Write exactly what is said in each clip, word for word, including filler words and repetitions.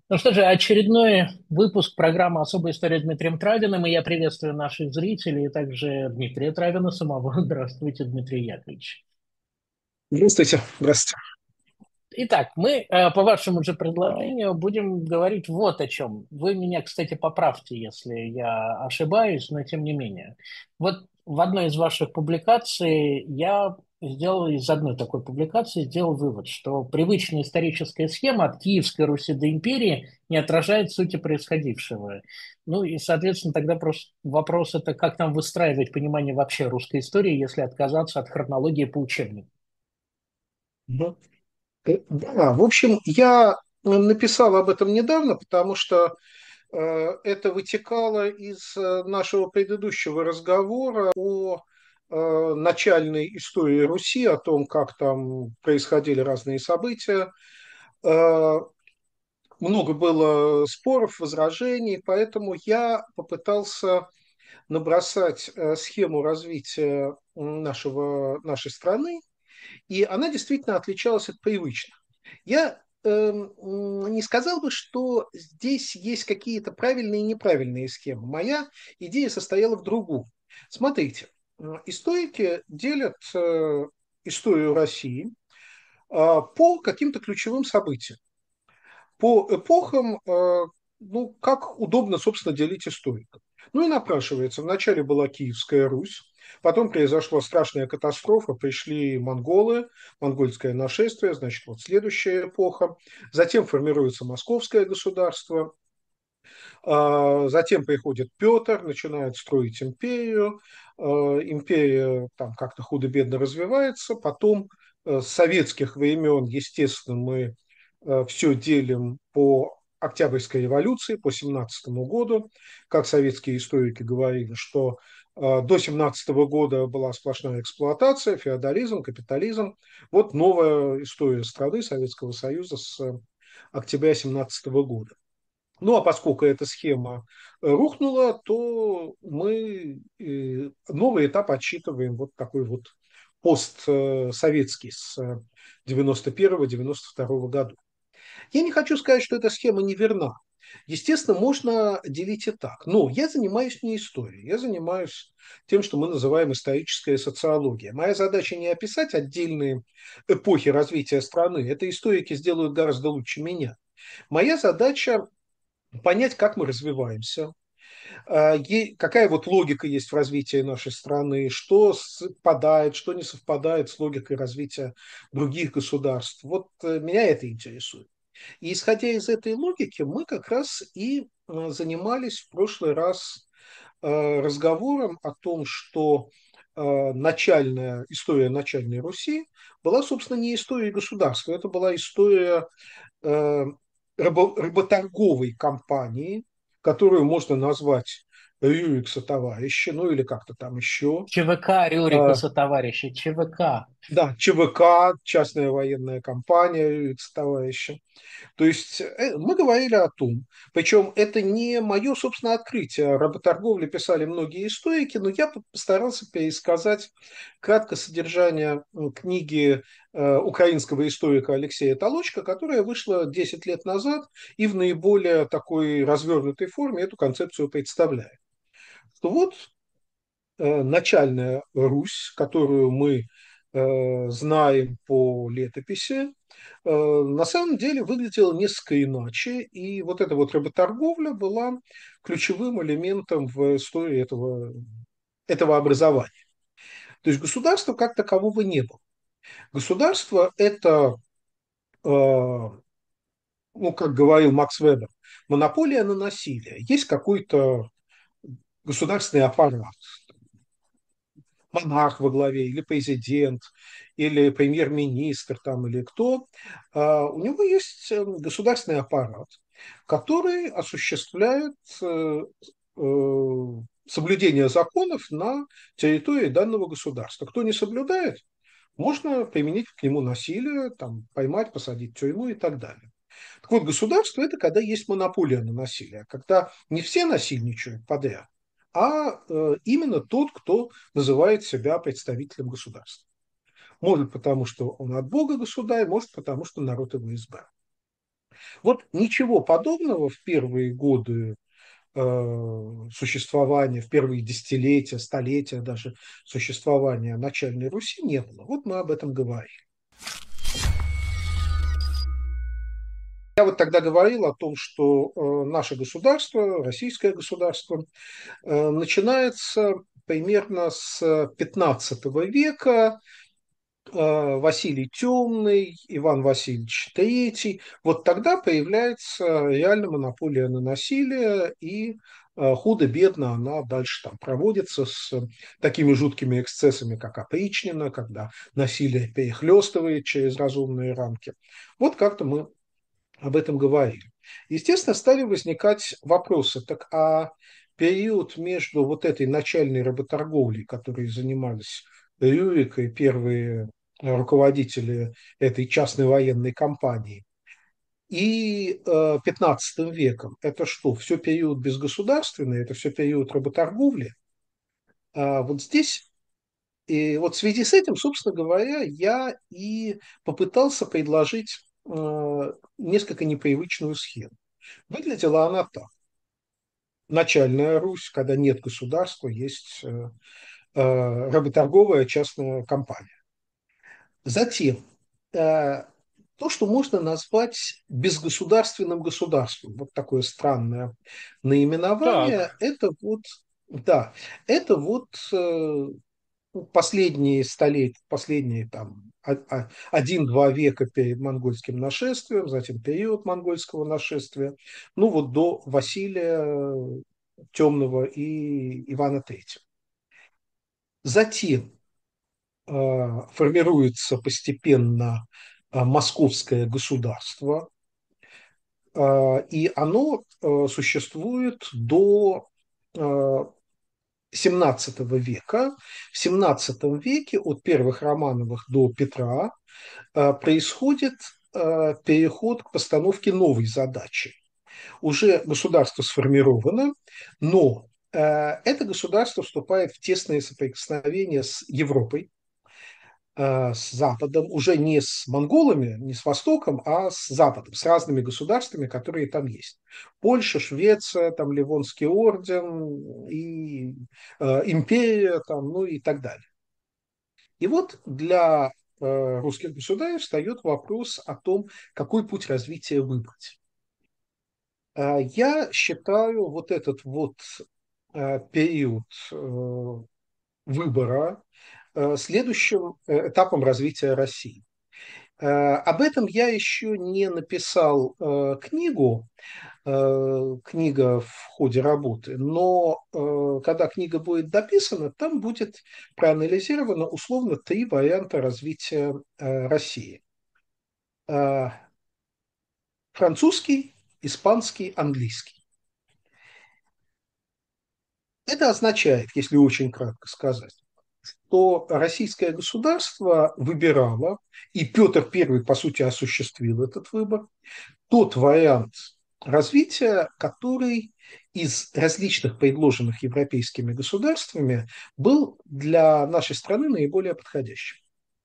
Ну что же, очередной выпуск программы «Особая история» с Дмитрием Травиным, и я приветствую наших зрителей, и также Дмитрия Травина самого. Здравствуйте, Дмитрий Яковлевич. Здравствуйте. Здравствуйте. Итак, мы э, по вашему же предложению будем говорить вот о чем. Вы меня, кстати, поправьте, если я ошибаюсь, но тем не менее. Вот в одной из ваших публикаций я сделал, из одной такой публикации сделал вывод, что привычная историческая схема от Киевской Руси до империи не отражает сути происходившего. Ну и, соответственно, тогда просто вопрос это, как нам выстраивать понимание вообще русской истории, если отказаться от хронологии по учебнику. Мгм. Э, Да, в общем, я э, написал об этом недавно, потому что э, это вытекало из э, нашего предыдущего разговора о э, начальной истории Руси, о том, как там происходили разные события. Э, Много было споров, возражений, поэтому я попытался набросать э, схему развития м, нашего, нашей страны, и она действительно отличалась от привычных. Я эм, не сказал бы, что здесь есть какие-то правильные и неправильные схемы. Моя идея состояла в другом. Смотрите, э, историки делят э, историю России э, по каким-то ключевым событиям. По эпохам, э, ну, как удобно, собственно, делить историков. Ну и напрашивается. Вначале была Киевская Русь, потом произошла страшная катастрофа, пришли монголы, монгольское нашествие, значит, вот следующая эпоха. Затем формируется Московское государство, а, затем приходит Петр, начинает строить империю, а, империя там как-то худо-бедно развивается, потом э, с советских времен, естественно, мы все делим по Октябрьской революции, по семнадцатому году. Как советские историки говорили, что э, до семнадцатого года была сплошная эксплуатация, феодализм, капитализм. Вот новая история страны Советского Союза с э, октября семнадцатого года. Ну, а поскольку эта схема э, рухнула, то мы э, новый этап отсчитываем вот такой вот постсоветский с э, девяносто первого девяносто второго года. Я не хочу сказать, что эта схема неверна. Естественно, можно делить и так. Но я занимаюсь не историей, я занимаюсь тем, что мы называем историческая социология. Моя задача не описать отдельные эпохи развития страны. Это историки сделают гораздо лучше меня. Моя задача понять, как мы развиваемся, а, е- какая вот логика есть в развитии нашей страны, что совпадает, что не совпадает с логикой развития других государств. Вот э, меня это интересует. И исходя из этой логики, мы как раз и э, занимались в прошлый раз э, разговором о том, что э, начальная история начальной Руси была, собственно, не историей государства, это была история э, рабо- работорговой компании, которую можно назвать Рюрикса товарища, ну или как-то там еще. ЧВК Рюрика Э, сотоварища, ЧВК. Да, ЧВК, частная военная компания Рюрикса товарища. То есть э, мы говорили о том, причем это не мое собственное открытие, о работорговле писали многие историки, но я постарался пересказать кратко содержание м, книги э, украинского историка Алексея Толочка, которая вышла десять лет назад и в наиболее такой развернутой форме эту концепцию представляет. Что вот э, начальная Русь, которую мы э, знаем по летописи, э, на самом деле выглядела несколько иначе, и вот эта вот работорговля была ключевым элементом в истории этого, этого образования. То есть государства как такового не было. Государство – это, э, ну, как говорил Макс Вебер, монополия на насилие. Есть какой-то государственный аппарат, монарх во главе, или президент, или премьер-министр, там, или кто, а, у него есть э, государственный аппарат, который осуществляет э, э, соблюдение законов на территории данного государства. Кто не соблюдает, можно применить к нему насилие, там, поймать, посадить в тюрьму и так далее. Так вот, государство – это когда есть монополия на насилие, когда не все насильничают подряд, а э, именно тот, кто называет себя представителем государства. Может, потому что он от Бога государь, может, потому что народ его избрал. Вот ничего подобного в первые годы э, существования, в первые десятилетия, столетия даже существования начальной Руси не было. Вот мы об этом говорим. Я вот тогда говорил о том, что э, наше государство, российское государство, э, начинается примерно с пятнадцатого века. э, Василий Темный, Иван Васильевич Третий. Вот тогда появляется реально монополия на насилие, и э, худо-бедно она дальше там проводится с такими жуткими эксцессами, как опричнина, когда насилие перехлестывает через разумные рамки. Вот как-то мы об этом говорили. Естественно, стали возникать вопросы. Так а период между вот этой начальной работорговлей, которой занимались Рюрик и первые руководители этой частной военной компании, и э, пятнадцатым веком, это что, все период безгосударственный, это все период работорговли? А вот здесь, и вот в связи с этим, собственно говоря, я и попытался предложить э, несколько непривычную схему. Выглядела она так. Начальная Русь, когда нет государства, есть э, э, работорговая частная компания. Затем э, то, что можно назвать безгосударственным государством, вот такое странное наименование, Так, это вот, да, это вот э, последние столетия, последние там а- а- один-два века перед монгольским нашествием, затем период монгольского нашествия, ну вот до Василия Темного и Ивана Третьего. Затем э, формируется постепенно э, московское государство, э, и оно э, существует до э, семнадцатого века. В семнадцатом веке от первых Романовых до Петра э, происходит э, переход к постановке новой задачи. Уже государство сформировано, но э, это государство вступает в тесное соприкосновение с Европой, э, с Западом, уже не с монголами, не с Востоком, а с Западом, с разными государствами, которые там есть. Польша, Швеция, там Ливонский орден, и э, империя, там, ну и так далее. И вот для э, русских государей встает вопрос о том, какой путь развития выбрать. Э, Я считаю вот этот вот э, период э, выбора э, следующим э, этапом развития России. Э, Об этом я еще не написал э, книгу, э, книга в ходе работы, но э, когда книга будет дописана, там будет проанализировано условно три варианта развития э, России. Э, Французский, испанский, английский. Это означает, если очень кратко сказать, что российское государство выбирало, и Петр Первый, по сути, осуществил этот выбор, тот вариант развития, который из различных предложенных европейскими государствами был для нашей страны наиболее подходящим.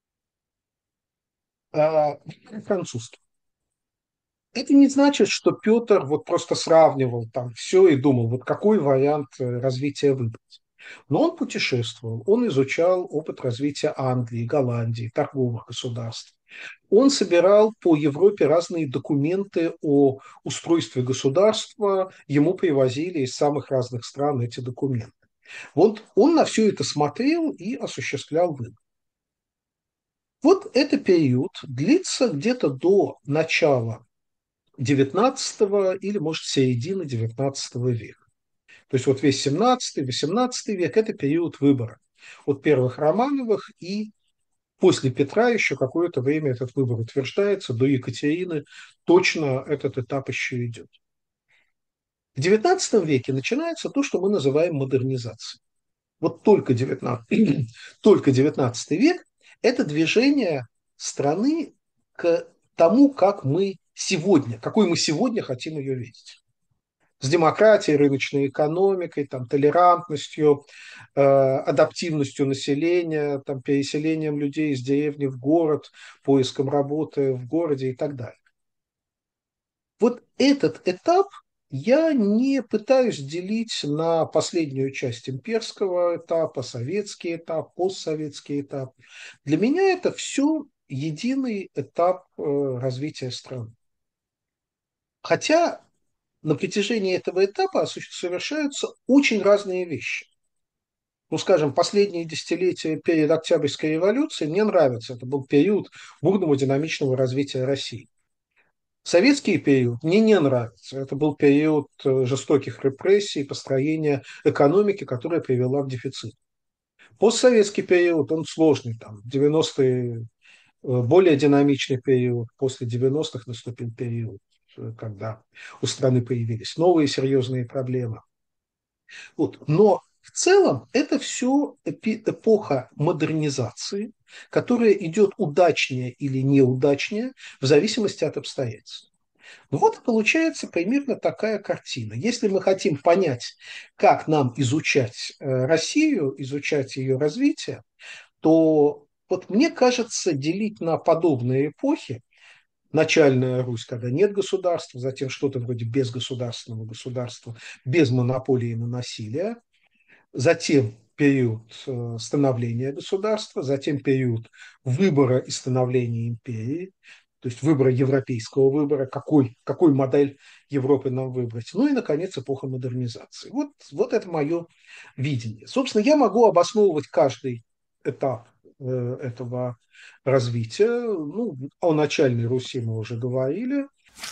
А, Французский. Это не значит, что Петр вот просто сравнивал там все и думал, вот какой вариант э, развития выбрать. Но он путешествовал, он изучал опыт развития Англии, Голландии, торговых государств. Он собирал по Европе разные документы о устройстве государства, ему привозили из самых разных стран эти документы. Вот он на все это смотрел и осуществлял выбор. Вот этот период длится где-то до начала девятнадцатого или, может, середины девятнадцатого века. То есть вот весь семнадцатый, восемнадцатый век – это период выбора от первых Романовых, и после Петра еще какое-то время этот выбор утверждается, до Екатерины точно этот этап еще идет. В девятнадцатом веке начинается то, что мы называем модернизацией. Вот только девятнадцатый, только девятнадцатый век – это движение страны к тому, как мы сегодня, какой мы сегодня хотим ее видеть. С демократией, рыночной экономикой, там, толерантностью, э, адаптивностью населения, там, переселением людей из деревни в город, поиском работы в городе и так далее. Вот этот этап я не пытаюсь делить на последнюю часть имперского этапа, советский этап, постсоветский этап. Для меня это все единый этап э, развития страны. Хотя на протяжении этого этапа осу- совершаются очень разные вещи. Ну, скажем, последние десятилетия перед Октябрьской революцией мне нравится. Это был период бурного динамичного развития России. Советский период мне не нравится. Это был период э, жестоких репрессий, построения экономики, которая привела к дефициту. Постсоветский период, он сложный, там, девяностые, э, более динамичный период, после девяностых наступил период, э, когда у страны появились новые серьезные проблемы. Вот. Но в целом это все эпоха модернизации, которая идет удачнее или неудачнее в зависимости от обстоятельств. Ну вот и получается примерно такая картина. Если мы хотим понять, как нам изучать э, Россию, изучать ее развитие, то вот мне кажется, делить на подобные эпохи, начальная Русь, когда нет государства, затем что-то вроде безгосударственного государства, без монополии на насилие, затем период э, становления государства, затем период выбора и становления империи, то есть выбора европейского выбора, какой, какой модель Европы нам выбрать. Ну и, наконец, эпоха модернизации. Вот, вот это мое видение. Собственно, я могу обосновывать каждый этап э, этого развития. Ну, о начальной Руси мы уже говорили.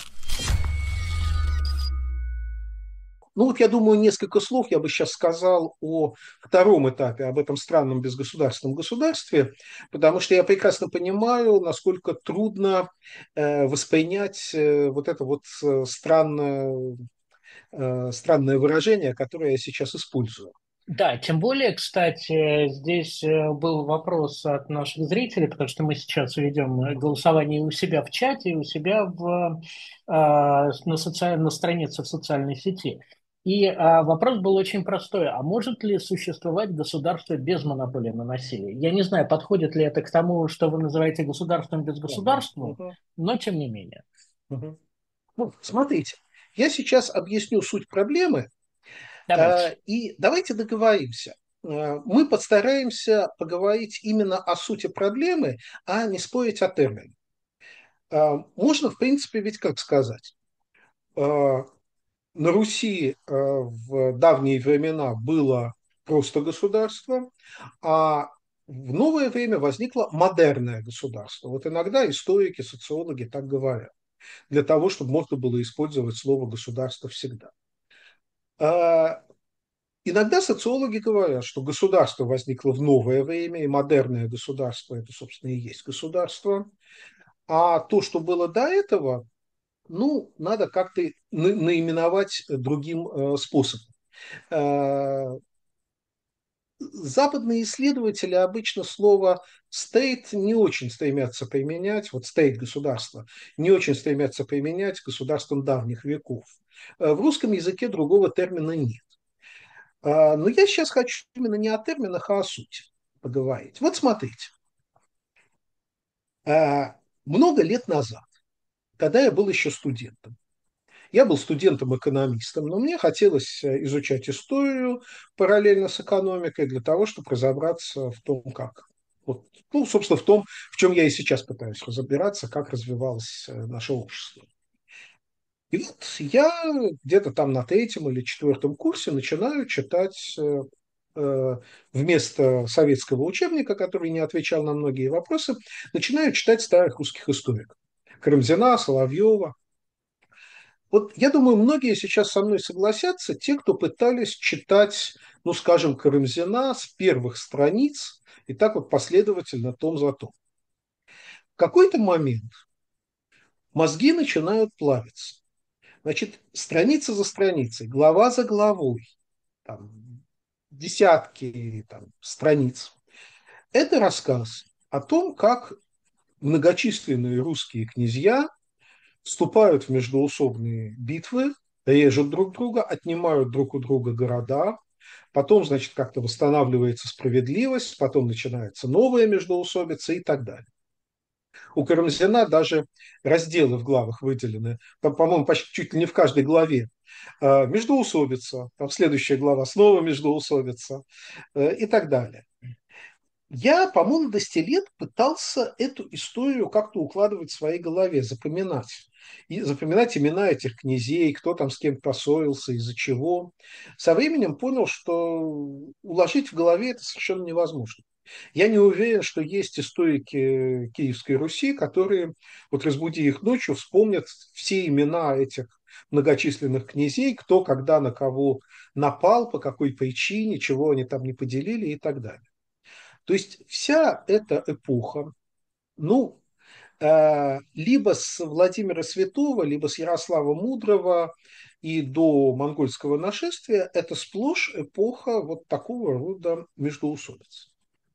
Ну вот я думаю, несколько слов я бы сейчас сказал о втором этапе, об этом странном безгосударственном государстве, потому что я прекрасно понимаю, насколько трудно э, воспринять э, вот это вот э, странное, э, странное выражение, которое я сейчас использую. Да, тем более, кстати, здесь э, был вопрос от наших зрителей, потому что мы сейчас ведем э, голосование у себя в чате, и у себя в, э, на, соци... на странице в социальной сети. И э, вопрос был очень простой. А может ли существовать государство без монополии на насилие? Я не знаю, подходит ли это к тому, что вы называете государством без Мгм. государства, Мгм. но тем не менее. Мгм. Ну, смотрите, я сейчас объясню суть проблемы, Давайте. э, и давайте договоримся. Э, Мы постараемся поговорить именно о сути проблемы, а не спорить о терминах. А, Можно, в принципе, ведь как сказать, а, на Руси а, в давние времена было просто государство, а в новое время возникло модерное государство. Вот иногда историки, социологи так говорят, для того, чтобы можно было использовать слово государство всегда. А Иногда социологи говорят, что государство возникло в новое время, и модерное государство – это, собственно, и есть государство. А то, что было до этого, ну, надо как-то на- наименовать другим э, способом. Э, Западные исследователи обычно слово state не очень стремятся применять, вот state государство, не очень стремятся применять к государствам давних веков. Э, В русском языке другого термина нет. А, Но я сейчас хочу именно не о терминах, а о сути поговорить. Вот смотрите, а, много лет назад, когда я был еще студентом, я был студентом-экономистом, но мне хотелось э, изучать историю параллельно с экономикой для того, чтобы разобраться в том, как. Вот, ну, собственно, в том, в чем я и сейчас пытаюсь разобраться, как развивалось э, наше общество. И вот я где-то там на третьем или четвертом курсе начинаю читать э, э, вместо советского учебника, который не отвечал на многие вопросы, начинаю читать старых русских историков. Карамзина, Соловьева. Вот я думаю, многие сейчас со мной согласятся, те, кто пытались читать, ну, скажем, Карамзина с первых страниц и так вот последовательно том за том. В какой-то момент мозги начинают плавиться. Значит, страница за страницей, глава за главой, там, десятки там, страниц. Это рассказ о том, как многочисленные русские князья вступают в междоусобные битвы, режут друг друга, отнимают друг у друга города, потом, значит, как-то восстанавливается справедливость, потом начинается новая междоусобица и так далее. У Карамзина даже разделы в главах выделены, по- по-моему, почти чуть ли не в каждой главе. Э, Междоусобица, там следующая глава снова междоусобица э, и так далее. Я по молодости лет пытался эту историю как-то укладывать в своей голове, запоминать. И запоминать имена этих князей, кто там с кем поссорился, из-за чего. Со временем понял, что уложить в голове это совершенно невозможно. Я не уверен, что есть историки Киевской Руси, которые, вот разбуди их ночью, вспомнят все имена этих многочисленных князей, кто когда на кого напал, по какой причине, чего они там не поделили и так далее. То есть вся эта эпоха, ну, э, либо с Владимира Святого, либо с Ярослава Мудрого и до монгольского нашествия, это сплошь эпоха вот такого рода междоусобиц.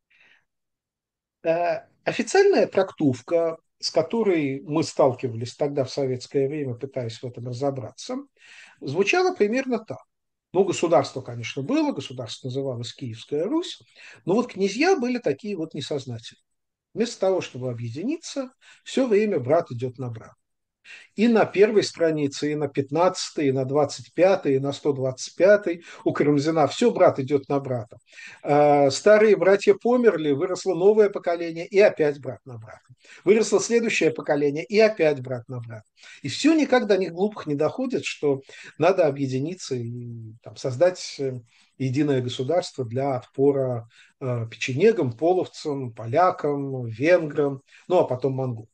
Э, Официальная трактовка, с которой мы сталкивались тогда в советское время, пытаясь в этом разобраться, звучала примерно так. Ну, государство, конечно, было, государство называлось Киевская Русь, но вот князья были такие вот несознательные. Вместо того, чтобы объединиться, все время брат идет на брата. И на первой странице, и на пятнадцатой, и на двадцать пятой, и на сто двадцать пятой у Карамзина все брат идет на брата. А, старые братья померли, выросло новое поколение, и опять брат на брата. Выросло следующее поколение, и опять брат на брата. И все никак до них глупых не доходит, что надо объединиться и там, создать э, единое государство для отпора э, печенегам, половцам, полякам, венграм, ну а потом монголам.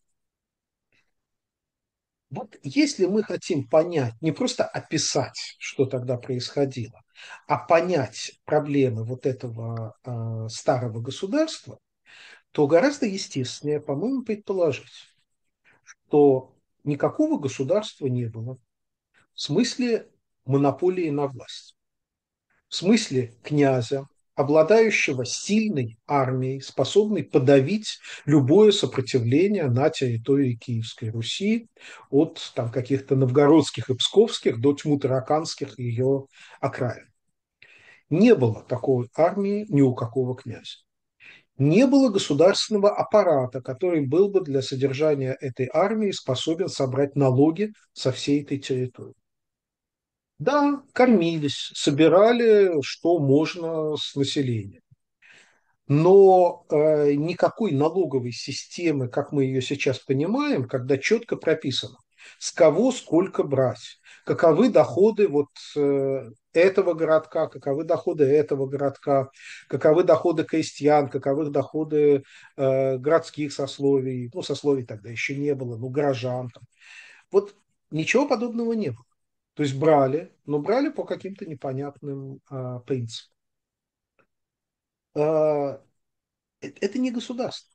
Вот если мы хотим понять, не просто описать, что тогда происходило, а понять проблемы вот этого э, старого государства, то гораздо естественнее, по-моему, предположить, что никакого государства не было в смысле монополии на власть. В смысле князя, обладающего сильной армией, способной подавить любое сопротивление на территории Киевской Руси от там, каких-то новгородских и псковских до тьму-тараканских ее окраин. Не было такой армии ни у какого князя. Не было государственного аппарата, который был бы для содержания этой армии способен собрать налоги со всей этой территории. Да, кормились, собирали, что можно с населения. Но э, никакой налоговой системы, как мы ее сейчас понимаем, когда четко прописано, с кого сколько брать, каковы доходы вот э, этого городка, каковы доходы этого городка, каковы доходы крестьян, каковы доходы э, городских сословий, ну, сословий тогда еще не было, ну, горожан. Там. Вот ничего подобного не было. То есть брали, но брали по каким-то непонятным а, принципам. А, это не государство.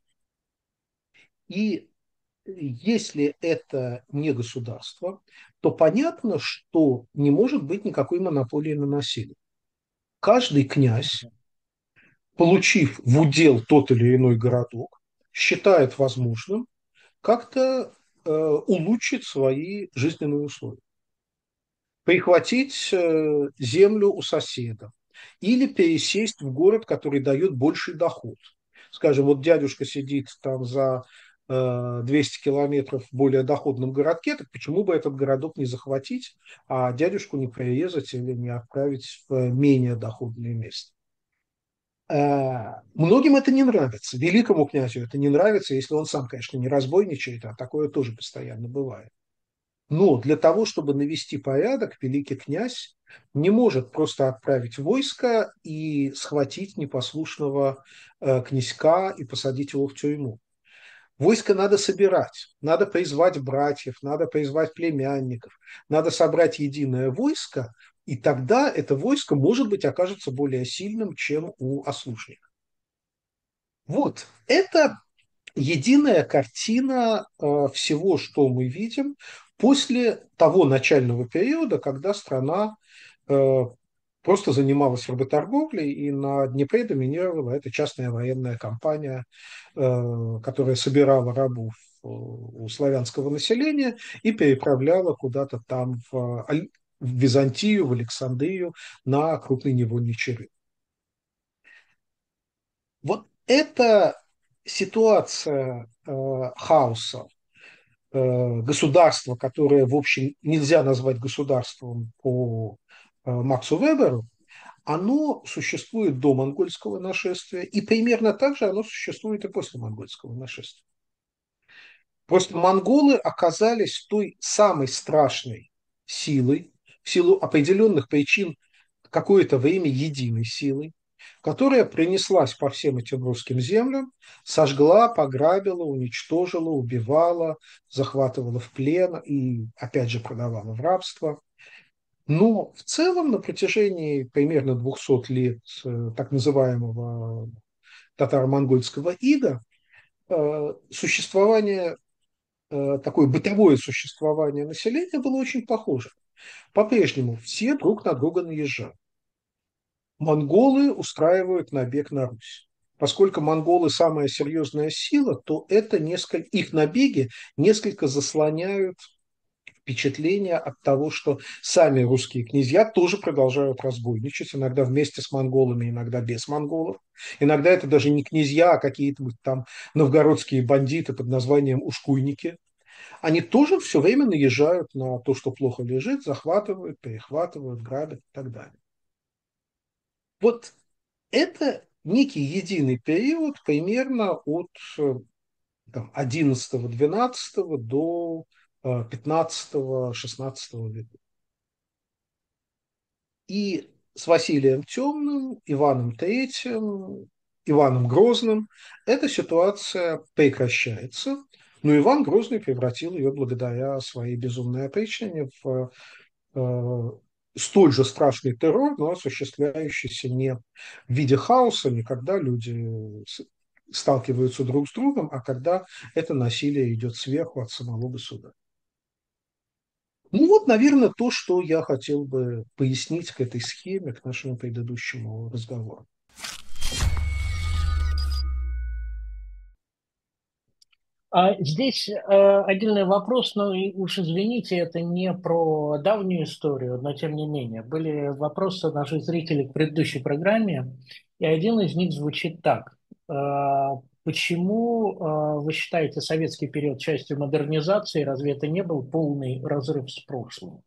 И если это не государство, то понятно, что не может быть никакой монополии на насилие. Каждый князь, получив в удел тот или иной городок, считает возможным как-то э, улучшить свои жизненные условия. Прихватить э, землю у соседа или пересесть в город, который дает больший доход. Скажем, вот дядюшка сидит там за э, двести километров в более доходном городке, так почему бы этот городок не захватить, а дядюшку не прирезать или не отправить в менее доходное место? Э, Многим это не нравится. Великому князю это не нравится, если он сам, конечно, не разбойничает, а такое тоже постоянно бывает. Но для того, чтобы навести порядок, великий князь не может просто отправить войско и схватить непослушного э, князька и посадить его в тюрьму. Войско надо собирать, надо призвать братьев, надо призвать племянников, надо собрать единое войско, и тогда это войско, может быть, окажется более сильным, чем у ослушника. Вот, это единая картина э, всего, что мы видим после того начального периода, когда страна э, просто занималась работорговлей, и на Днепре доминировала эта частная военная компания, э, которая собирала рабов э, у славянского населения и переправляла куда-то там в, Аль- в Византию, в Александрию на крупный невольничий рынок. Вот эта ситуация э, хаоса, э, государство, которое, в общем, нельзя назвать государством по э, Максу Веберу, оно существует до монгольского нашествия, и примерно так же оно существует и после монгольского нашествия. Просто монголы оказались той самой страшной силой, в силу определенных причин, какое-то время единой силой, которая принеслась по всем этим русским землям, сожгла, пограбила, уничтожила, убивала, захватывала в плен и, опять же, продавала в рабство. Но в целом на протяжении примерно двухсот лет э, так называемого татаро-монгольского ига э, существование, э, такое бытовое существование населения было очень похоже. По-прежнему все друг на друга наезжают. Монголы устраивают набег на Русь. Поскольку монголы самая серьезная сила, то это несколько, их набеги несколько заслоняют впечатление от того, что сами русские князья тоже продолжают разбойничать, иногда вместе с монголами, иногда без монголов. Иногда это даже не князья, а какие-то там новгородские бандиты под названием ушкуйники. Они тоже все время наезжают на то, что плохо лежит, захватывают, перехватывают, грабят и так далее. Вот это некий единый период примерно от одиннадцатого-двенадцатого до пятнадцатого-шестнадцатого века. И с Василием Темным, Иваном Третьим, Иваном Грозным эта ситуация прекращается, но Иван Грозный превратил ее благодаря своей безумной опричнине в э, столь же страшный террор, но осуществляющийся не в виде хаоса, не когда люди сталкиваются друг с другом, а когда это насилие идет сверху от самого государя. Ну вот, наверное, то, что я хотел бы пояснить к этой схеме, к нашему предыдущему разговору. А здесь э, отдельный вопрос, но и уж извините, это не про давнюю историю, но тем не менее. Были вопросы наших зрителей к предыдущей программе, и один из них звучит так. Э, почему э, вы считаете советский период частью модернизации? Разве это не был полный разрыв с прошлым?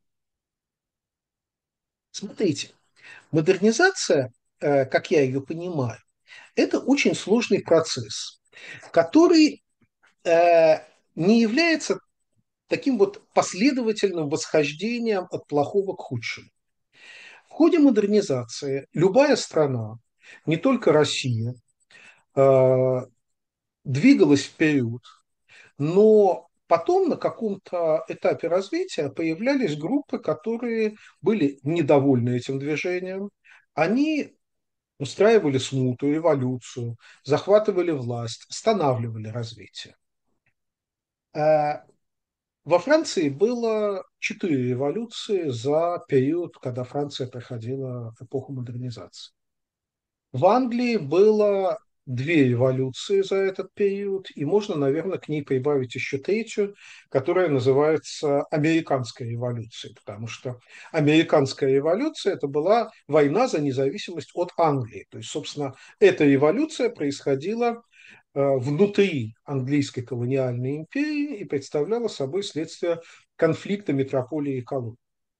Смотрите, модернизация, э, как я ее понимаю, это очень сложный процесс, который э, не является таким вот последовательным восхождением от плохого к худшему. В ходе модернизации любая страна, не только Россия, э, двигалась вперед, но потом на каком-то этапе развития появлялись группы, которые были недовольны этим движением. Они устраивали смуту, революцию, захватывали власть, останавливали развитие. А во Франции было четыре революции за период, когда Франция проходила эпоху модернизации. В Англии было две революции за этот период, и можно, наверное, к ней прибавить еще третью, которая называется Американской революцией, потому что Американская революция – это была война за независимость от Англии. То есть, собственно, эта революция происходила э, внутри английской колониальной империи и представляла собой следствие конфликта метрополии и колонии.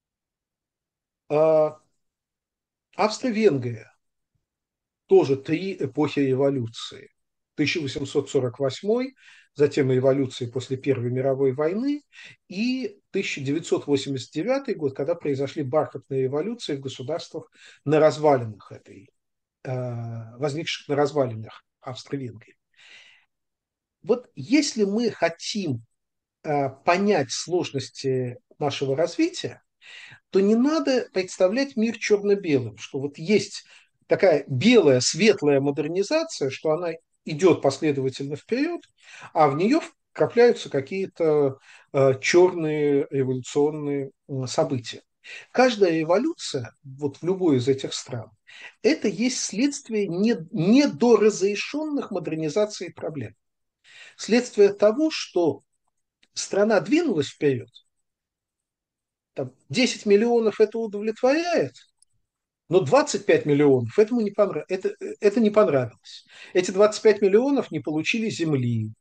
А Австро-Венгрия тоже три эпохи революции. тысяча восемьсот сорок восьмой, затем революции после Первой мировой войны и тысяча девятьсот восемьдесят девятый год, когда произошли бархатные революции в государствах на развалинах этой, э, возникших на развалинах Австро-Венгрии. Вот если мы хотим э, понять сложности нашего развития, то не надо представлять мир черно-белым, что вот есть такая белая, светлая модернизация, что она идет последовательно вперед, а в нее вкрапляются какие-то э, черные революционные э, события. Каждая революция, вот в любой из этих стран, это есть следствие не, недоразрешенных модернизаций проблем. Следствие того, что страна двинулась вперед, там, десять миллионов это удовлетворяет, но двадцать пять миллионов этому не понрав... это, это не понравилось. Эти двадцать пять миллионов не получили земли,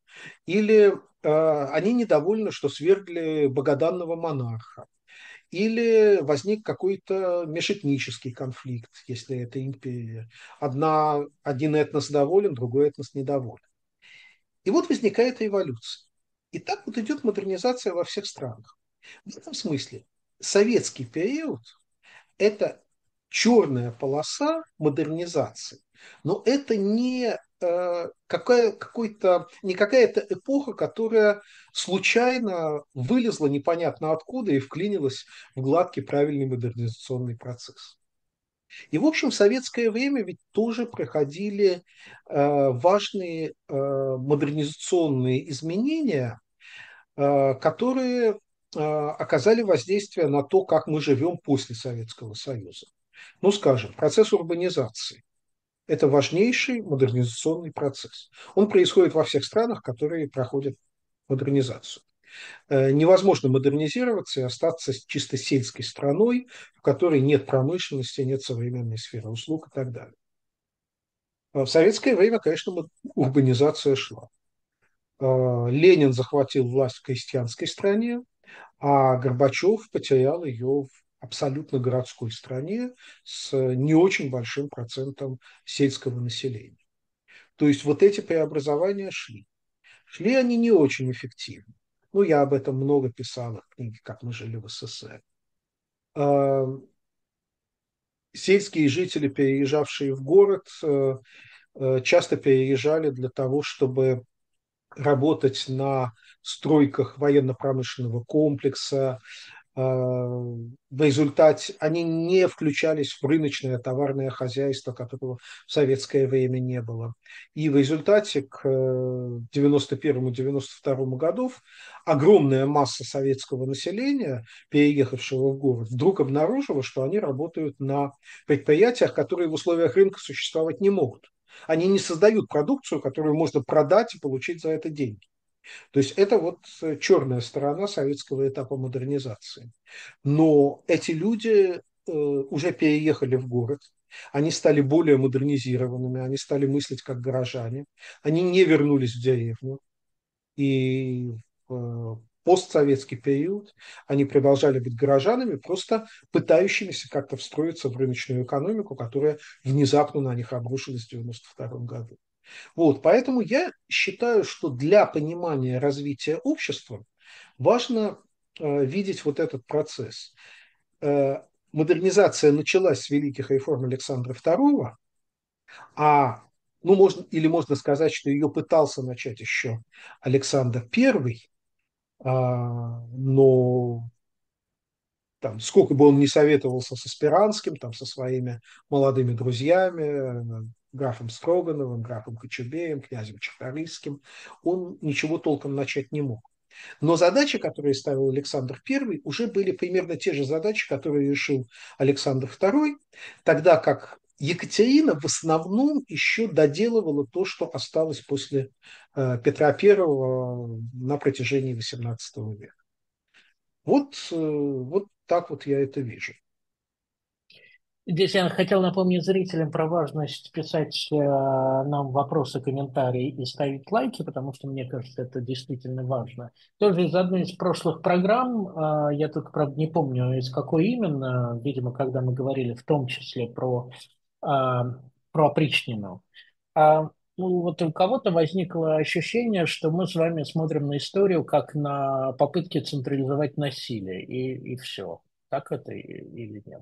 или э, они недовольны, что свергли богоданного монарха, или возник какой-то межэтнический конфликт, если это империя. Одна, один этнос доволен, другой этнос недоволен. И вот возникает революция. И так вот идет модернизация во всех странах. В этом смысле советский период – это черная полоса модернизации, но это не э, какая, какой-то, не какая-то эпоха, которая случайно вылезла непонятно откуда и вклинилась в гладкий правильный модернизационный процесс. И, в общем, в советское время ведь тоже проходили э, важные э, модернизационные изменения, э, которые э, оказали воздействие на то, как мы живем после Советского Союза. Ну, скажем, процесс урбанизации – это важнейший модернизационный процесс. Он происходит во всех странах, которые проходят модернизацию. Э, Невозможно модернизироваться и остаться чисто сельской страной, в которой нет промышленности, нет современной сферы услуг и так далее. А в советское время, конечно, урбанизация шла. Э, Ленин захватил власть в крестьянской стране, а Горбачев потерял ее в абсолютно городской стране с не очень большим процентом сельского населения. То есть вот эти преобразования шли. Шли они не очень эффективно. Ну, я об этом много писал в книге «Как мы жили в СССР». А, Сельские жители, переезжавшие в город, э, э, часто переезжали для того, чтобы работать на стройках военно-промышленного комплекса. В результате они не включались в рыночное товарное хозяйство, которого в советское время не было. И в результате к девяносто первому — девяносто второму годов огромная масса советского населения, переехавшего в город, вдруг обнаружила, что они работают на предприятиях, которые в условиях рынка существовать не могут. Они не создают продукцию, которую можно продать и получить за это деньги. То есть это вот черная сторона советского этапа модернизации. Но эти люди э, уже переехали в город, они стали более модернизированными, они стали мыслить как горожане, они не вернулись в деревню. И в э, постсоветский период они продолжали быть горожанами, просто пытающимися как-то встроиться в рыночную экономику, которая внезапно на них обрушилась в девяносто втором году. Вот, поэтому я считаю, что для понимания развития общества важно э, видеть вот этот процесс. Э, модернизация началась с великих реформ Александра второго, а ну, можно, или можно сказать, что ее пытался начать еще Александр первый, а, но там, сколько бы он ни советовался со Спиранским, там, со своими молодыми друзьями, э, графом Строгановым, графом Кочубеем, князем Чарторийским, он ничего толком начать не мог. Но задачи, которые ставил Александр первый, уже были примерно те же задачи, которые решил Александр второй, тогда как Екатерина в основном еще доделывала то, что осталось после э, Петра первого на протяжении восемнадцатого века. Вот, э, вот так вот я это вижу. Здесь я хотел напомнить зрителям про важность писать э, нам вопросы, комментарии и ставить лайки, потому что, мне кажется, это действительно важно. Тоже из одной из прошлых программ, э, я тут, правда, не помню, из какой именно, видимо, когда мы говорили в том числе про, э, про опричнину. А, ну, вот у кого-то возникло ощущение, что мы с вами смотрим на историю как на попытки централизовать насилие, и, и все. Так это и- или нет?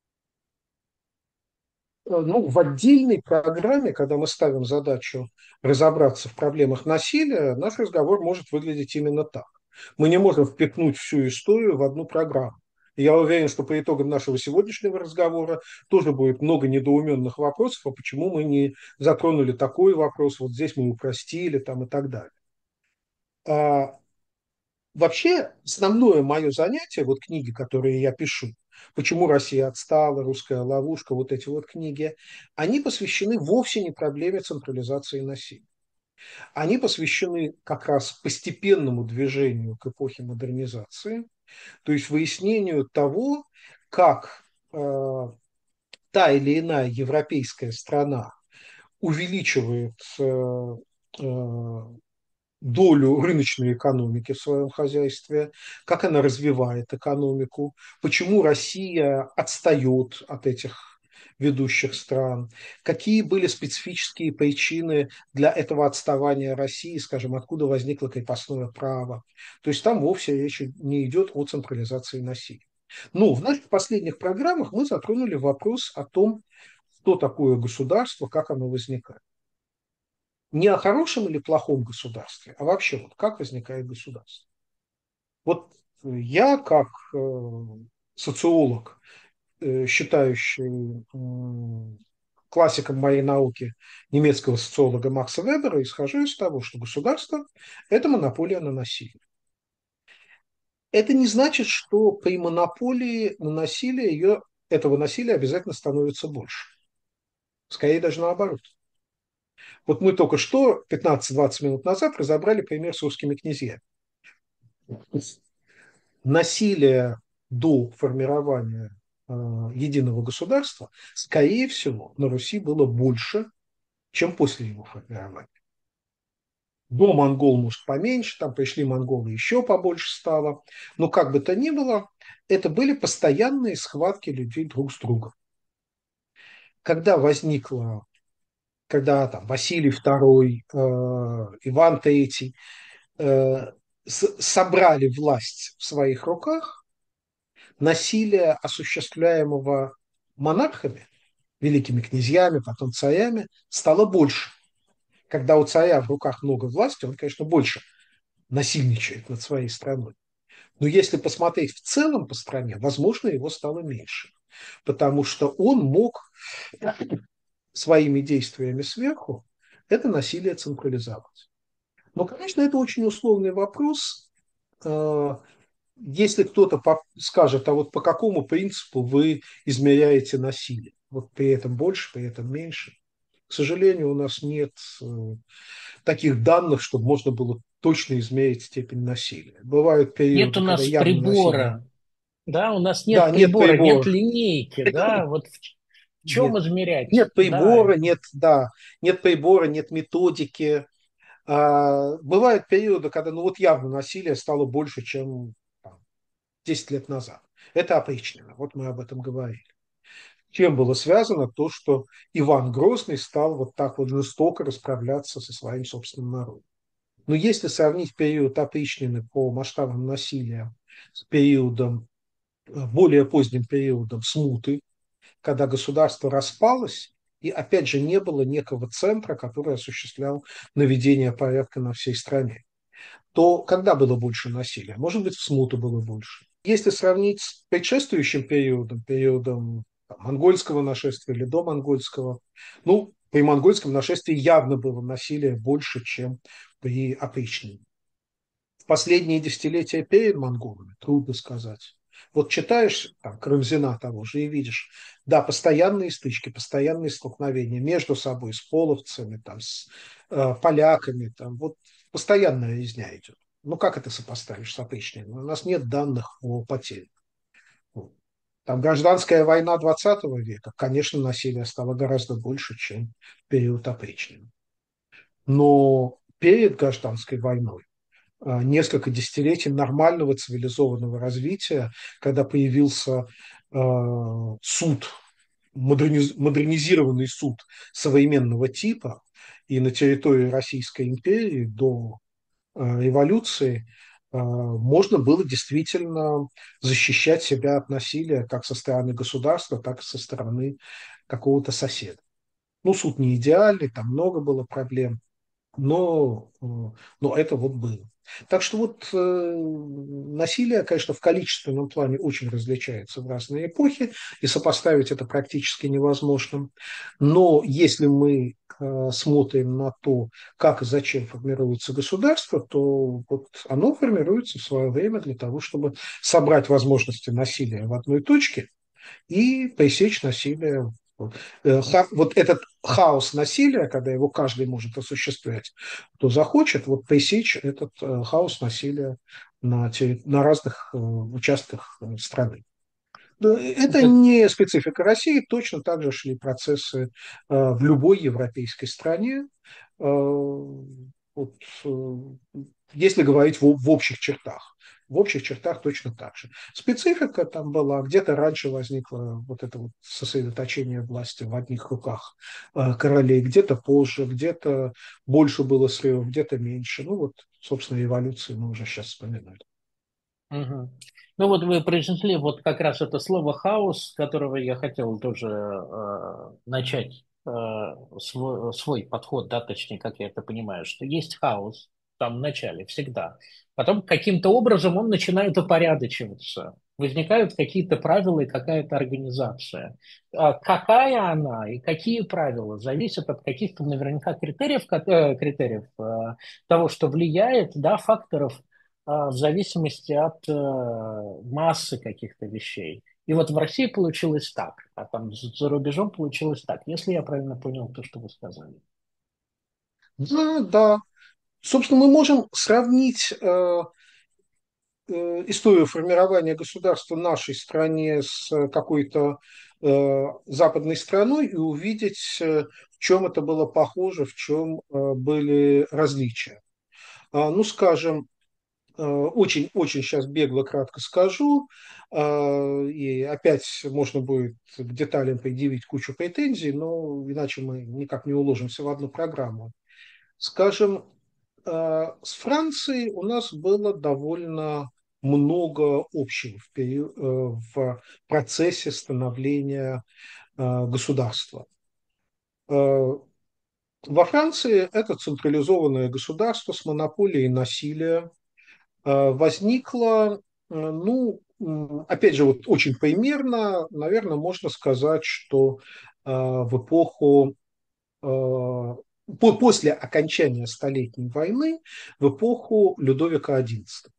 Э, Ну, в отдельной программе, когда мы ставим задачу разобраться в проблемах насилия, наш разговор может выглядеть именно так. Мы не можем впихнуть всю историю в одну программу. И я уверен, что по итогам нашего сегодняшнего разговора тоже будет много недоуменных вопросов, а почему мы не затронули такой вопрос, вот здесь мы упростили там, и так далее. А вообще, основное мое занятие, вот книги, которые я пишу, «Почему Россия отстала», «Русская ловушка», вот эти вот книги, они посвящены вовсе не проблеме централизации насилия. Они посвящены как раз постепенному движению к эпохе модернизации, то есть выяснению того, как э, та или иная европейская страна увеличивает э, э, долю рыночной экономики в своем хозяйстве, как она развивает экономику, почему Россия отстает от этих ведущих стран, какие были специфические причины для этого отставания России, скажем, откуда возникло крепостное право. То есть там вовсе речь не идет о централизации насилия. Но в наших последних программах мы затронули вопрос о том, что такое государство, как оно возникает. Не о хорошем или плохом государстве, а вообще вот как возникает государство. Вот я как э, социолог, э, считающий э, классиком моей науки немецкого социолога Макса Вебера, исхожу из того, что государство – это монополия на насилие. Это не значит, что при монополии на насилие ее, этого насилия обязательно становится больше. Скорее даже наоборот. Вот мы только что, пятнадцать-двадцать минут назад, разобрали пример с русскими князьями. Насилие до формирования э, единого государства, скорее всего, на Руси было больше, чем после его формирования. До монгол, может, поменьше, там пришли монголы, еще побольше стало. Но как бы то ни было, это были постоянные схватки людей друг с другом. Когда возникла, когда там Василий второй, э, Иван третий э, с, собрали власть в своих руках, насилия, осуществляемого монархами, великими князьями, потом царями, стало больше. Когда у царя в руках много власти, он, конечно, больше насильничает над своей страной. Но если посмотреть в целом по стране, возможно, его стало меньше. Потому что он мог своими действиями сверху это насилие централизовать. Но, конечно, это очень условный вопрос. Если кто-то скажет, а вот по какому принципу вы измеряете насилие? Вот при этом больше, при этом меньше. К сожалению, у нас нет э, таких данных, чтобы можно было точно измерить степень насилия. Бывают Нет периоды, у когда нас явно насилие. прибора, да, у нас Да, нет нет прибора, нет прибора. линейки, да, вот в, в чем Нет, измерять, нет да, прибора, нет, да, нет прибора, нет методики. А, бывают периоды, когда ну вот явно насилие стало больше, чем там, десять лет назад. Это опричнина, вот мы об этом говорили. Чем было связано то, что Иван Грозный стал вот так вот жестоко расправляться со своим собственным народом. Но если сравнить период опричнины по масштабам насилия с периодом, более поздним периодом смуты, когда государство распалось, и опять же не было некого центра, который осуществлял наведение порядка на всей стране, то когда было больше насилия? Может быть, в смуту было больше. Если сравнить с предшествующим периодом, периодом там, монгольского нашествия или до монгольского, ну, при монгольском нашествии явно было насилие больше, чем при опричнине. В последние десятилетия перед монголами трудно сказать. Вот читаешь там, Карамзина того же и видишь, да, постоянные стычки, постоянные столкновения между собой, с половцами, там, с э, поляками, там, вот постоянная резня идет. Ну, как это сопоставишь с опричниной? У нас нет данных о потерях. Вот. Там гражданская война двадцатого века, конечно, насилие стало гораздо больше, чем в период опричнины. Но перед гражданской войной а, несколько десятилетий нормального цивилизованного развития, когда появился э, суд, модерниз, модернизированный суд современного типа, и на территории Российской империи до э, революции э, можно было действительно защищать себя от насилия как со стороны государства, так и со стороны какого-то соседа. Ну, суд не идеальный, там много было проблем, но, э, но это вот было. Так что вот э, насилие, конечно, в количественном плане очень различается в разные эпохи, и сопоставить это практически невозможно. Но если мы э, смотрим на то, как и зачем формируется государство, то вот оно формируется в свое время для того, чтобы собрать возможности насилия в одной точке и пресечь насилие. Э, Вот этот хаос насилия, когда его каждый может осуществлять, кто захочет, вот пресечь этот э, хаос насилия на, терри- на разных э, участках э, страны. Да, это это, не специфика России, точно так же шли процессы э, в любой европейской стране. Э, Вот, э, если говорить в, в общих чертах. В общих чертах точно так же. Специфика там была, где-то раньше возникло вот это вот сосредоточение власти в одних руках э, королей, где-то позже, где-то больше было срывов, где-то меньше. Ну вот, собственно, эволюцию мы уже сейчас вспоминали. Мгм. Ну вот вы произнесли вот как раз это слово хаос, с которого я хотел тоже э, начать э, свой, свой подход, да, точнее, как я это понимаю, что есть хаос там в начале всегда. Потом каким-то образом он начинает упорядочиваться. Возникают какие-то правила и какая-то организация. А какая она и какие правила зависят от каких-то наверняка критериев, ко- э, критериев э, того, что влияет, да, факторов, а, в зависимости от э, массы каких-то вещей. И вот в России получилось так, а там за за рубежом получилось так, если я правильно понял то, что вы сказали. Да, да. Собственно, мы можем сравнить э, э, историю формирования государства в нашей стране с какой-то э, западной страной и увидеть, э, в чем это было похоже, в чем э, были различия. А, ну, скажем, очень-очень сейчас бегло, кратко скажу, а, и опять можно будет к деталям предъявить кучу претензий, но иначе мы никак не уложимся в одну программу. Скажем, а, с Францией у нас было довольно много общего в, период, в процессе становления а, государства. А, Во Франции это централизованное государство с монополией насилия возникло, э, ну, м, опять же, вот очень примерно, наверное, можно сказать, что э, в эпоху э, по- после окончания Столетней войны, в эпоху Людовика одиннадцатого.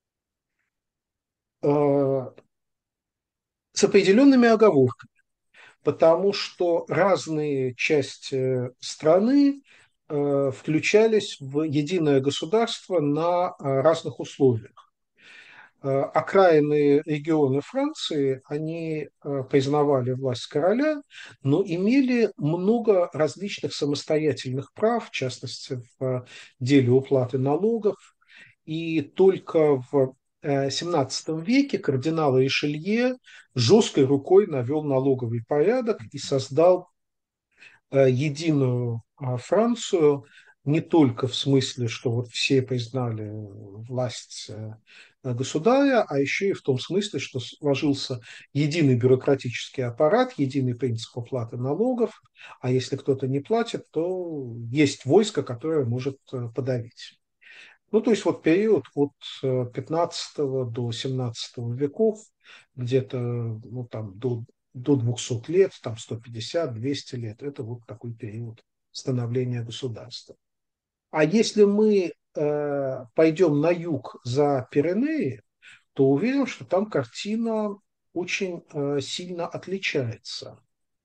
Э, С определенными оговорками, потому что разные части страны э, включались в единое государство на э, разных условиях. Э, окраинные регионы Франции, они э, признавали власть короля, но имели много различных самостоятельных прав, в частности, в деле уплаты налогов. И только в э, семнадцатом веке кардинал Ришелье жесткой рукой навел налоговый порядок и создал э, единую а, Францию не только в смысле, что вот все признали власть э, государя, а еще и в том смысле, что сложился единый бюрократический аппарат, единый принцип оплаты налогов, а если кто-то не платит, то есть войско, которое может э, подавить. Ну, то есть вот период от э, пятнадцатого до семнадцатого веков, где-то ну, там, до, до двухсот лет, там сто пятьдесят двести лет, это вот такой период становления государства. А если мы э, пойдем на юг за Пиренеи, то увидим, что там картина очень э, сильно отличается.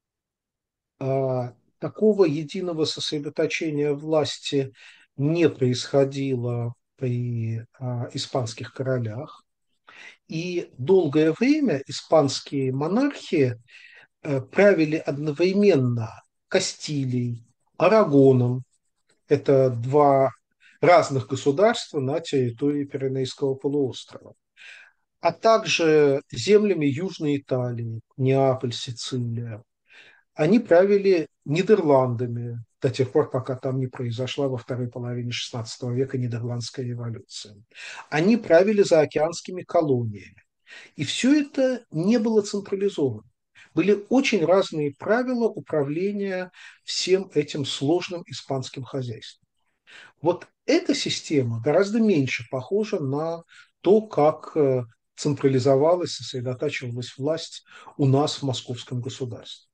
А, такого единого сосредоточения власти не происходило при а, испанских королях. И долгое время испанские монархи э, правили одновременно Кастилией, Арагоном. Это два разных государства на территории Пиренейского полуострова, а также землями Южной Италии, Неаполь, Сицилия. Они правили Нидерландами до тех пор, пока там не произошла во второй половине шестнадцатого века Нидерландская революция. Они правили заокеанскими колониями. И все это не было централизовано. Были очень разные правила управления всем этим сложным испанским хозяйством. Вот эта система гораздо меньше похожа на то, как э, централизовалась, сосредотачивалась власть у нас в московском государстве.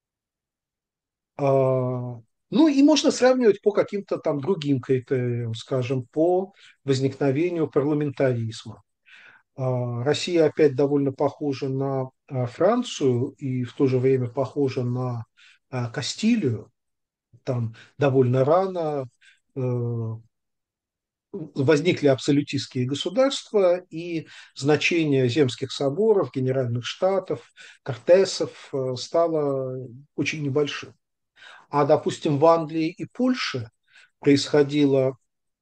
А, Ну и можно сравнивать по каким-то там другим критериям, скажем, по возникновению парламентаризма. А, Россия опять довольно похожа на а, Францию и в то же время похожа на а, Кастилию. Там довольно рано э, возникли абсолютистские государства, и значение земских соборов, генеральных штатов, кортесов э, стало очень небольшим. А, допустим, в Англии и Польше происходило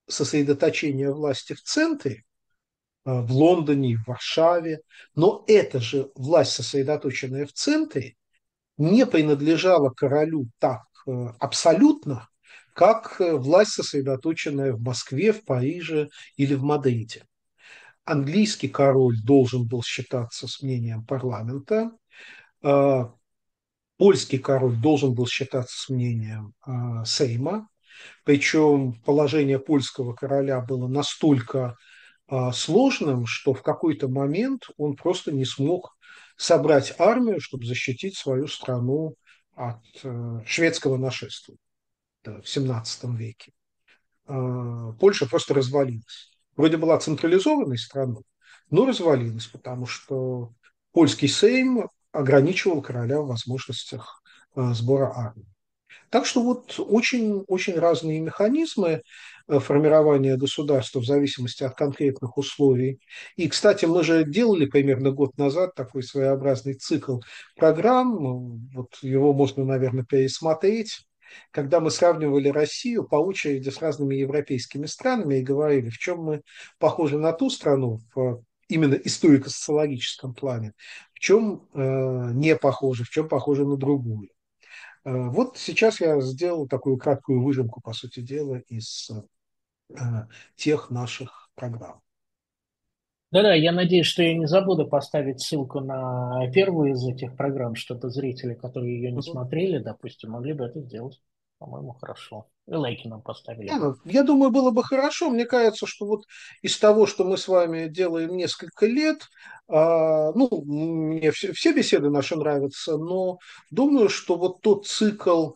сосредоточение власти в центре, а, в Лондоне, в Варшаве, но эта же власть, сосредоточенная в центре, не принадлежала королю так э, абсолютно, как э, власть, сосредоточенная в Москве, в Париже или в Мадриде. Английский король должен был считаться с мнением парламента, а, польский король должен был считаться с мнением а, Сейма, причем положение польского короля было настолько а, сложным, что в какой-то момент он просто не смог собрать армию, чтобы защитить свою страну от э, шведского нашествия да, в семнадцатом веке. А, Польша просто развалилась. Вроде была централизованной страной, но развалилась, потому что польский сейм ограничивал короля в возможностях а, сбора армии. Так что вот очень, очень разные механизмы э, формирования государства в зависимости от конкретных условий. И, кстати, мы же делали примерно год назад такой своеобразный цикл программ, вот его можно, наверное, пересмотреть, когда мы сравнивали Россию по очереди с разными европейскими странами и говорили, в чем мы похожи на ту страну в именно историко-социологическом плане, в чем э, не похожи, в чем похожи на другую. Э, Вот сейчас я сделал такую краткую выжимку, по сути дела, из э, тех наших программ. Да-да, я надеюсь, что я не забуду поставить ссылку на первую из этих программ, чтобы зрители, которые ее не Мгм. смотрели, допустим, могли бы это сделать. По-моему, хорошо. И лайки нам поставили Не, бы. ну, я думаю, было бы хорошо. Мне кажется, что вот из того, что мы с вами делаем несколько лет, а, ну, мне все, все беседы наши нравятся, но думаю, что вот тот цикл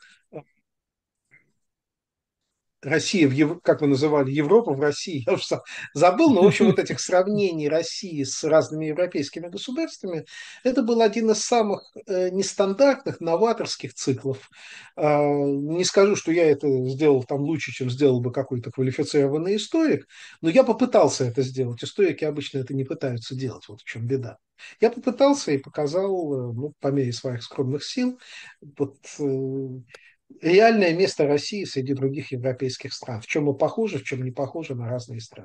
Россия, в Ев... как вы называли, Европа в России, я уже забыл, но, в общем, вот этих сравнений России с разными европейскими государствами, это был один из самых э, нестандартных, новаторских циклов. А, не скажу, что я это сделал там лучше, чем сделал бы какой-то квалифицированный историк, но я попытался это сделать. Историки обычно это не пытаются делать, вот в чем беда. Я попытался и показал, э, ну, по мере своих скромных сил, вот, э, реальное место России среди других европейских стран. В чем мы похожи, в чем не похожи на разные страны.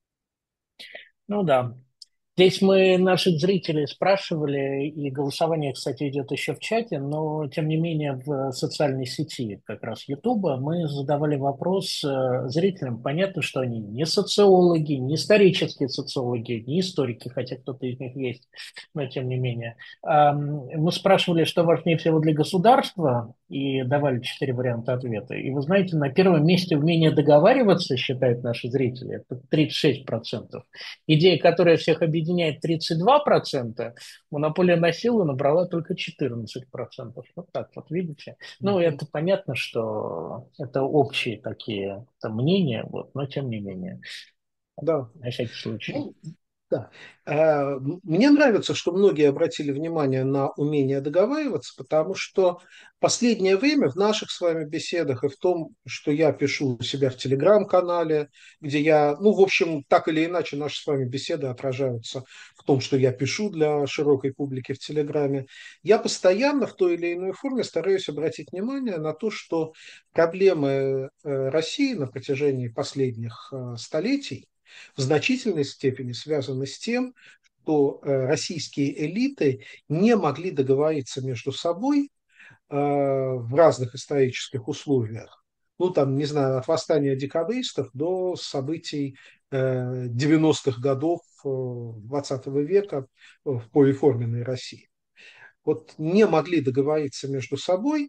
Ну да. Здесь мы наших зрителей спрашивали, и голосование, кстати, идет еще в чате, но тем не менее в социальной сети, как раз Ютуба, мы задавали вопрос э, зрителям. Понятно, что они не социологи, не исторические социологи, не историки, хотя кто-то из них есть, но тем не менее. Ам, Мы спрашивали, что важнее всего для государства, и давали четыре варианта ответа. И вы знаете, на первом месте умение договариваться, считают наши зрители, это тридцать шесть процентов. Идея, которая всех объединяет, тридцать два процента, монополия на силу набрала только четырнадцать процентов. Вот так вот, видите. Ну, Мгм. это понятно, что это общие такие там, мнения, вот, но тем не менее, Да. на всякий случай. Ну, да. А, м- Мне нравится, что многие обратили внимание на умение договариваться, потому что в последнее время в наших с вами беседах и в том, что я пишу у себя в Телеграм-канале, где я, ну, в общем, так или иначе наши с вами беседы отражаются в том, что я пишу для широкой публики в Телеграме, я постоянно в той или иной форме стараюсь обратить внимание на то, что проблемы э, России на протяжении последних э, столетий в значительной степени связаны с тем, что э, российские элиты не могли договориться между собой э, в разных исторических условиях. Ну, там, не знаю, от восстания декабристов до событий э, девяностых годов э, двадцатого века в пореформенной России. Вот не могли договориться между собой,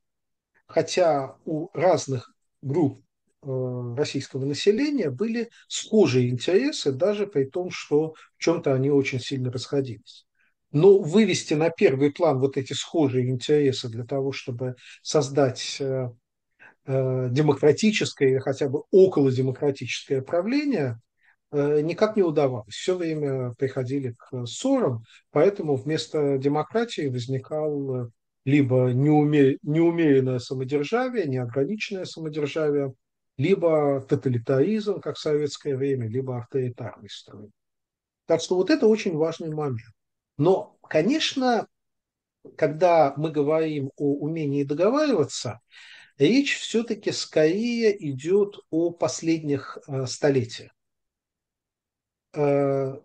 хотя у разных групп э, российского населения были схожие интересы, даже при том, что в чем-то они очень сильно расходились. Но вывести на первый план вот эти схожие интересы для того, чтобы создать э, э, демократическое или хотя бы околодемократическое правление, э, никак не удавалось. Все время приходили к ссорам, поэтому вместо демократии возникал э, либо неуме- неумеренное самодержавие, неограниченное самодержавие, либо тоталитаризм, как в советское время, либо авторитарный строй. Так что вот это очень важный момент. Но, конечно, когда мы говорим о умении договариваться, Речь все-таки скорее идет о последних э, столетиях. Э,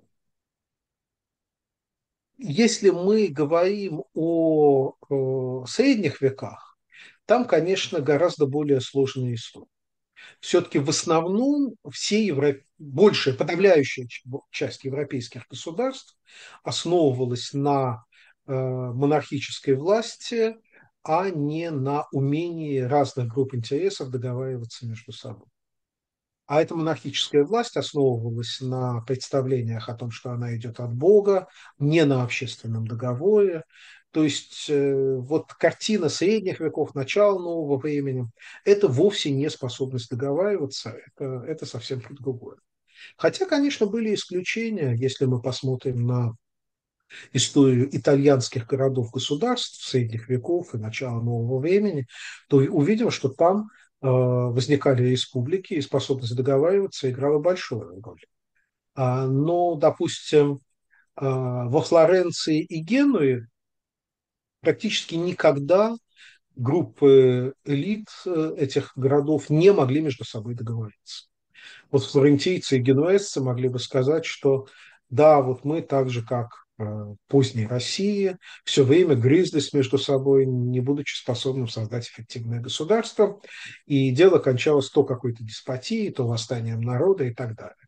Если мы говорим о э, средних веках, там, конечно, гораздо более сложная история. Все-таки в основном все евро... большая, подавляющая часть европейских государств основывалась на э, монархической власти, а не на умении разных групп интересов договариваться между собой. А эта монархическая власть основывалась на представлениях о том, что она идет от Бога, не на общественном договоре. То есть э, вот картина средних веков, начала нового времени, это вовсе не способность договариваться, это, это совсем про другое. Хотя, конечно, были исключения, если мы посмотрим на историю итальянских городов-государств средних веков и начала нового времени, то увидим, что там э, возникали республики, и способность договариваться играла большую роль. А, но, допустим, э, во Флоренции и Генуе практически никогда группы элит э, этих городов не могли между собой договориться. Вот флорентийцы и генуэзцы могли бы сказать, что да, вот мы так же, как э, поздней России, все время грызлись между собой, не будучи способным создать эффективное государство, и дело кончалось то какой-то деспотией, то восстанием народа и так далее.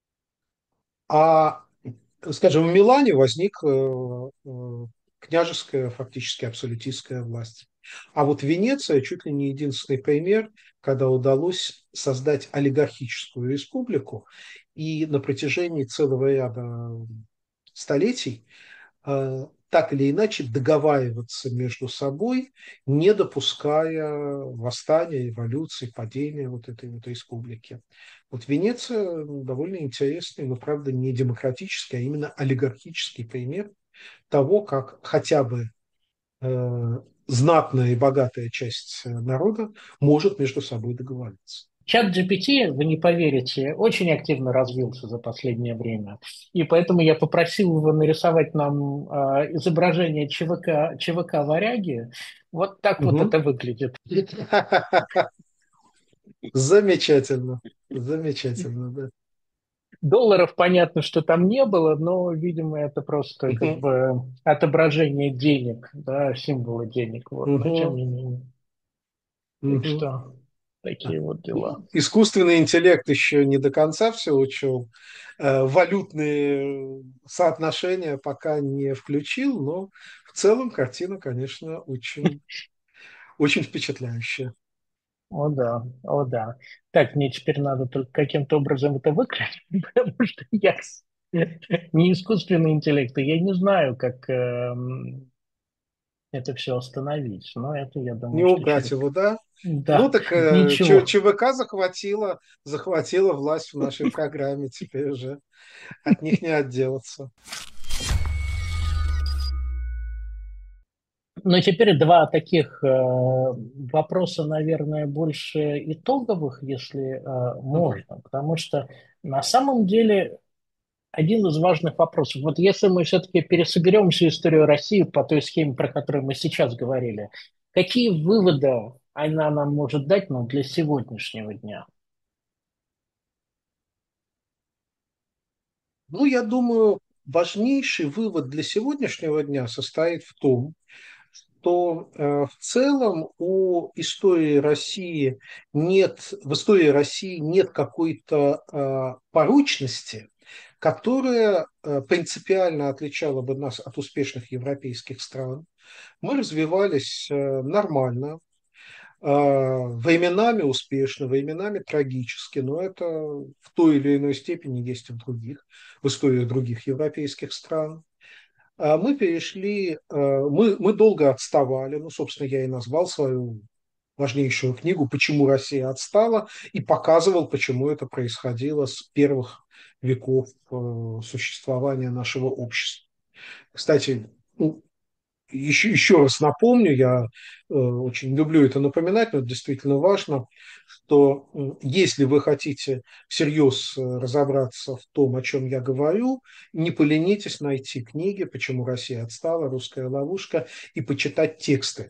А, скажем, в Милане возник э, э, княжеская, фактически абсолютистская власть. А вот Венеция чуть ли не единственный пример, когда удалось создать олигархическую республику, и на протяжении целого ряда столетий э, так или иначе договариваться между собой, не допуская восстания, революции, падения вот этой вот республики. Вот Венеция довольно интересный, но, правда, не демократический, а именно олигархический пример того, как хотя бы э, знатная и богатая часть народа может между собой договориться. Чат G P T, вы не поверите, очень активно развился за последнее время. И поэтому я попросил его нарисовать нам э, изображение ЧВК, ЧВК «Варяги». Вот так вот Мгм. это выглядит. Замечательно. Замечательно, да. Долларов понятно, что там не было, но, видимо, это просто как Мгм. бы отображение денег, да, символы денег. Вот, но тем Мгм. не менее. Так Мгм. что такие вот дела. Ну, искусственный интеллект еще не до конца все учел. Э, Валютные соотношения пока не включил, но в целом картина, конечно, очень, очень впечатляющая. О да, о да. Так, мне теперь надо только каким-то образом это выключить, потому что я с- не искусственный интеллект, и я не знаю, как эм, это все остановить. Но это, я Не думаю, что убрать через... его, да? Ну Да, так э, Ч- ничего. ЧВК захватила, захватила власть в нашей программе, теперь уже от них не отделаться. Но теперь два таких э, вопроса, наверное, больше итоговых, если э, Мгм. можно, потому что на самом деле один из важных вопросов. Вот если мы все-таки пересоберем всю историю России по той схеме, про которую мы сейчас говорили, какие выводы она нам может дать, ну, для сегодняшнего дня? Ну, я думаю, важнейший вывод для сегодняшнего дня состоит в том, что э, в целом у истории России нет, в истории России нет какой-то э, порочности, которая э, принципиально отличала бы нас от успешных европейских стран. Мы развивались э, нормально, э, временами успешно, временами трагически, но это в той или иной степени есть и в других, в истории других европейских стран. А Мы перешли, э, мы, мы долго отставали, ну, собственно, я и назвал свою важнейшую книгу «Почему Россия отстала» и показывал, почему это происходило с первых веков э, существования нашего общества. Кстати, ну, еще, еще раз напомню, я э, очень люблю это напоминать, но это действительно важно, что э, если вы хотите всерьез э, разобраться в том, о чем я говорю, не поленитесь найти книги «Почему Россия отстала», «Русская ловушка» и почитать тексты.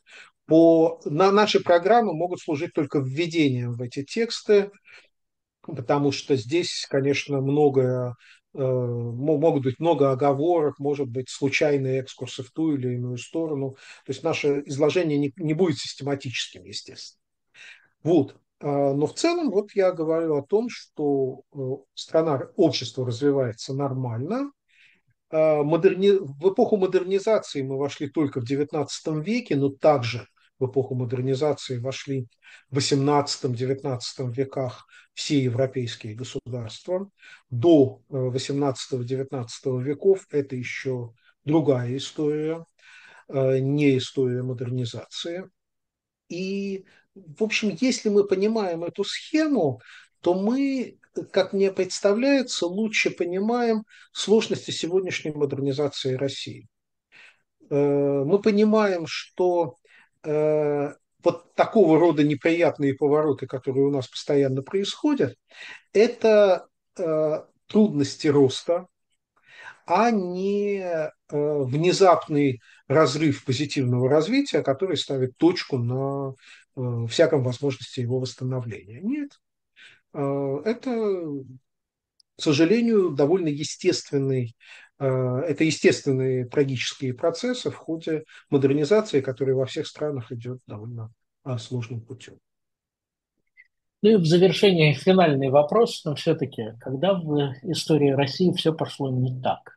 по, на наши программы могут служить только введением в эти тексты, потому что здесь, конечно, многое, э, могут быть много оговорок, может быть случайные экскурсы в ту или иную сторону. То есть наше изложение не, не будет систематическим, естественно. Вот. А, но в целом вот я говорю о том, что э, страна, общество развивается нормально. А, Модерни... В эпоху модернизации мы вошли только в девятнадцатом веке, но также в эпоху модернизации вошли в восемнадцатом-девятнадцатом веках все европейские государства. До восемнадцатого-девятнадцатого веков это еще другая история, э, не история модернизации. И, в общем, если мы понимаем эту схему, то мы, как мне представляется, лучше понимаем сложности сегодняшней модернизации России. Э, Мы понимаем, что э, вот такого рода неприятные повороты, которые у нас постоянно происходят, это э, трудности роста, а не э, внезапный разрыв позитивного развития, который ставит точку на э, всяком возможности его восстановления. Нет, э, это, к сожалению, довольно естественный, э, это естественные трагические процессы в ходе модернизации, которая во всех странах идет довольно э, сложным путем. Ну и в завершение финальный вопрос, но все-таки, когда в истории России все пошло не так?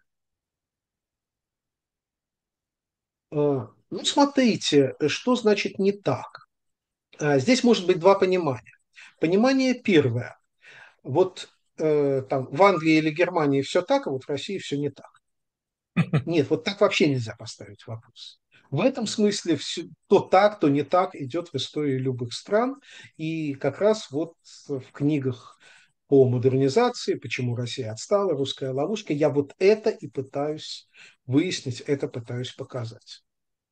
Э, Ну, смотрите, что значит не так? Э, Здесь может быть два понимания. Понимание первое. Вот э, там в Англии или Германии все так, а вот в России все не так. Нет, вот так вообще нельзя поставить вопрос. В этом смысле все, то так, то не так идет в истории любых стран. И как раз вот в книгах по модернизации, почему Россия отстала, русская ловушка, я вот это и пытаюсь выяснить, это пытаюсь показать.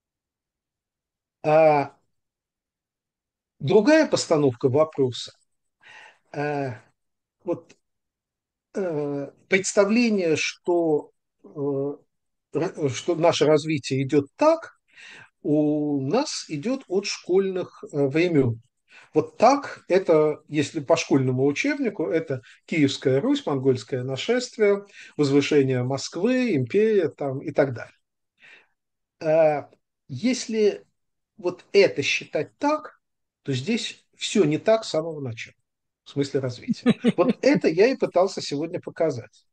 А другая постановка вопроса, э, вот э, представление, что э, что наше развитие идет так, у нас идет от школьных э, времен. Вот так, это, если по школьному учебнику, это Киевская Русь, монгольское нашествие, возвышение Москвы, империя там, и так далее. А если вот это считать так, то здесь все не так с самого начала, в смысле развития. Вот это я и пытался сегодня показать.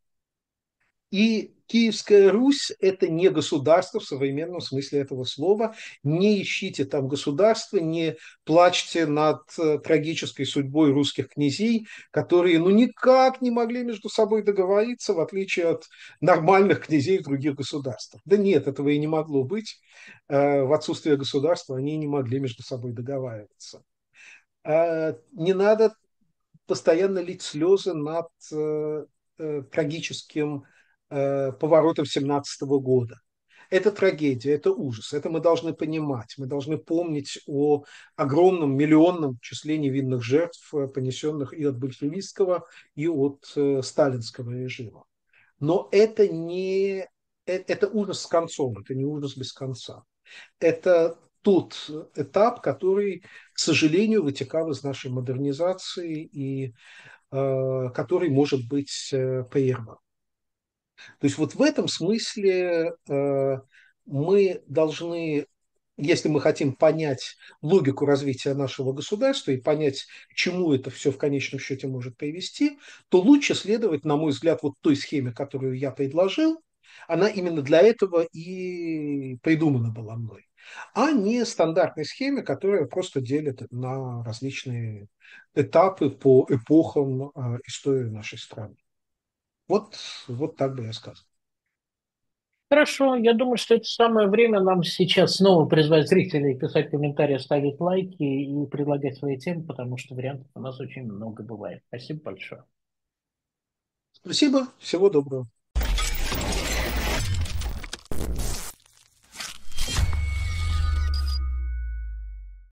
И Киевская Русь – это не государство в современном смысле этого слова. Не ищите там государства, не плачьте над э, трагической судьбой русских князей, которые ну никак не могли между собой договориться, в отличие от нормальных князей в других государствах. Да нет, этого и не могло быть. Э, В отсутствие государства они не могли между собой договариваться. А не надо постоянно лить слезы над э, э, трагическим э, поворотом семнадцатого года. Это трагедия, это ужас, это мы должны понимать. Мы должны помнить о огромном миллионном числе невинных жертв, э, понесенных и от большевистского, и от э, сталинского режима. Но это не э, это ужас с концом, это не ужас без конца. Это тот этап, который, к сожалению, вытекал из нашей модернизации и э, который может быть э, прерван. То есть вот в этом смысле э, мы должны, если мы хотим понять логику развития нашего государства и понять, к чему это все в конечном счете может привести, то лучше следовать, на мой взгляд, вот той схеме, которую я предложил. Она именно для этого и придумана была мной, а не стандартной схеме, которая просто делит на различные этапы по эпохам э, истории нашей страны. Вот, вот так бы я сказал. Хорошо, я думаю, что это самое время нам сейчас снова призвать зрителей писать комментарии, ставить лайки и предлагать свои темы, потому что вариантов у нас очень много бывает. Спасибо большое. Спасибо, всего доброго.